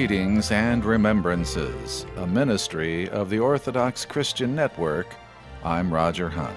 Readings and Remembrances, a ministry of the Orthodox Christian Network. I'm Roger Hunt.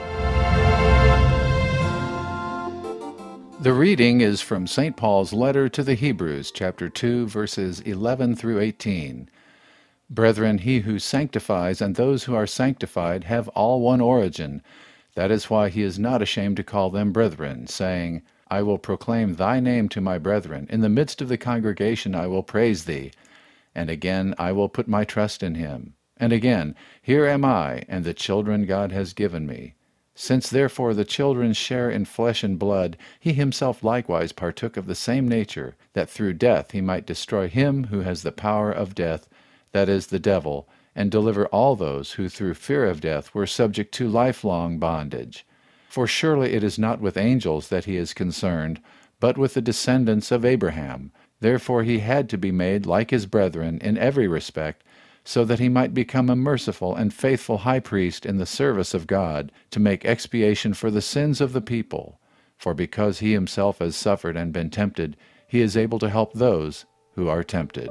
The reading is from St. Paul's letter to the Hebrews, chapter 2, verses 11 through 18. Brethren, he who sanctifies and those who are sanctified have all one origin. That is why he is not ashamed to call them brethren, saying, I will proclaim thy name to my brethren. In the midst of the congregation I will praise thee. And again, I will put my trust in him. And again, here am I, and the children God has given me. Since therefore the children share in flesh and blood, he himself likewise partook of the same nature, that through death he might destroy him who has the power of death, that is, the devil, and deliver all those who through fear of death were subject to lifelong bondage. For surely it is not with angels that he is concerned, but with the descendants of Abraham. Therefore he had to be made like his brethren in every respect, so that he might become a merciful and faithful high priest in the service of God, to make expiation for the sins of the people. For because he himself has suffered and been tempted, he is able to help those who are tempted.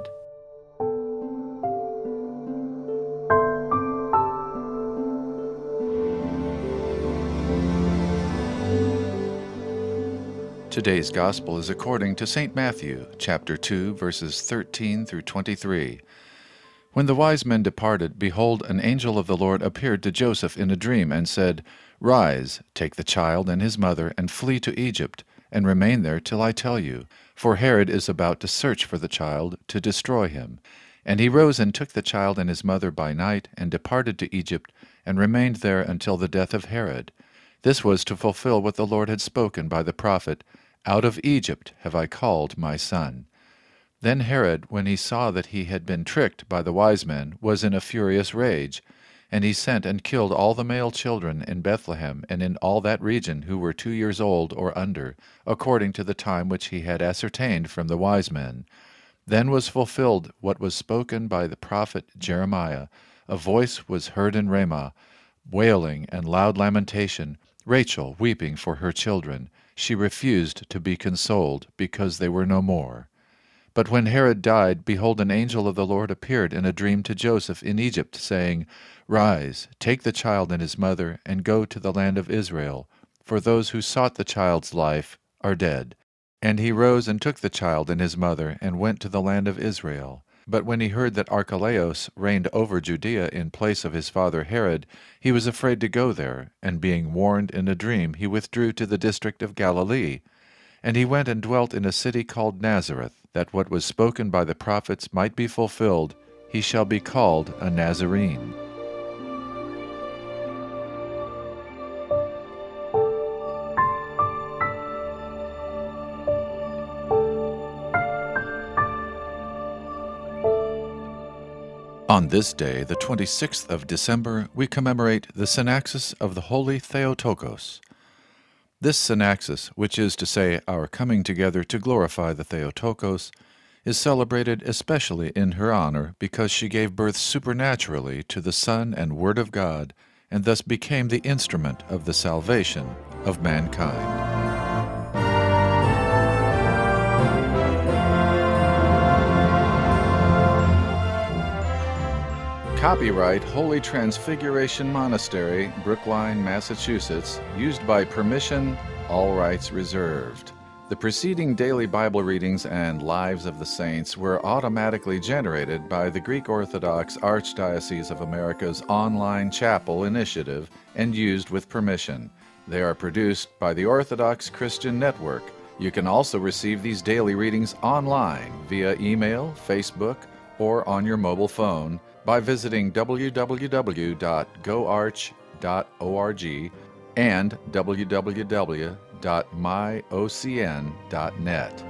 Today's Gospel is according to St. Matthew, chapter 2, verses 13 through 23. When the wise men departed, behold, an angel of the Lord appeared to Joseph in a dream, and said, Rise, take the child and his mother, and flee to Egypt, and remain there till I tell you. For Herod is about to search for the child, to destroy him. And he rose and took the child and his mother by night, and departed to Egypt, and remained there until the death of Herod. This was to fulfill what the Lord had spoken by the prophet, Out of Egypt have I called my son. Then Herod, when he saw that he had been tricked by the wise men, was in a furious rage. And he sent and killed all the male children in Bethlehem and in all that region who were 2 years old or under, according to the time which he had ascertained from the wise men. Then was fulfilled what was spoken by the prophet Jeremiah. A voice was heard in Ramah, wailing and loud lamentation, Rachel weeping for her children. She refused to be consoled, because they were no more. But when Herod died, behold, an angel of the Lord appeared in a dream to Joseph in Egypt, saying, Rise, take the child and his mother, and go to the land of Israel, for those who sought the child's life are dead. And he rose and took the child and his mother, and went to the land of Israel. But when he heard that Archelaus reigned over Judea in place of his father Herod, he was afraid to go there, and being warned in a dream, he withdrew to the district of Galilee. And he went and dwelt in a city called Nazareth, that what was spoken by the prophets might be fulfilled, he shall be called a Nazarene. On this day, the 26th of December, we commemorate the Synaxis of the Holy Theotokos. This Synaxis, which is to say our coming together to glorify the Theotokos, is celebrated especially in her honor because she gave birth supernaturally to the Son and Word of God, and thus became the instrument of the salvation of mankind. Copyright Holy Transfiguration Monastery, Brookline, Massachusetts, used by permission, all rights reserved. The preceding daily Bible readings and Lives of the Saints were automatically generated by the Greek Orthodox Archdiocese of America's online chapel initiative and used with permission. They are produced by the Orthodox Christian Network. You can also receive these daily readings online via email, Facebook, or on your mobile phone by visiting www.goarch.org and www.myocn.net.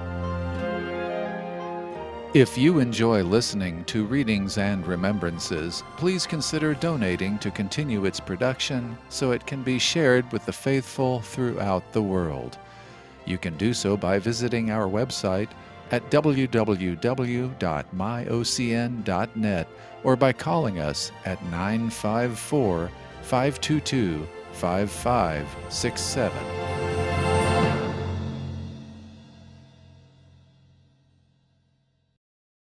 If you enjoy listening to Readings and Remembrances, please consider donating to continue its production so it can be shared with the faithful throughout the world. You can do so by visiting our website at www.myocn.net or by calling us at 954-522-5567.